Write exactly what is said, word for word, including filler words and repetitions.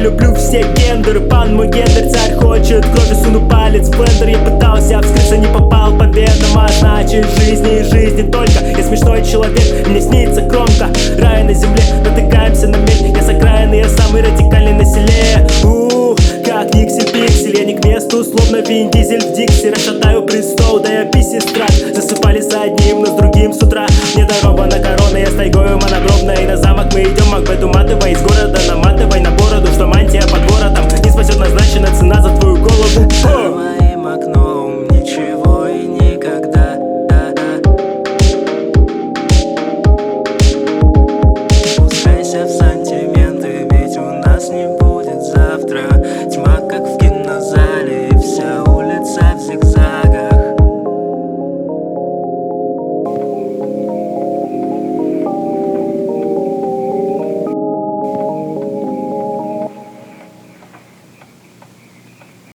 люблю все гендеры. Пан мой гендер, царь хочет крови, суну палец в блендер. Я пытался вскрыться, не попал по венам. А значит жизни и жизни только. Я смешной человек, мне снится кромка рая на земле, натыкаемся на мель. Я с окраины, я самый радикальный на селе. У-у-у, как Никси Пиксель, я не к месту, словно Вин Дизель в Дикси. Расшатаю престол, да я пи-сестра,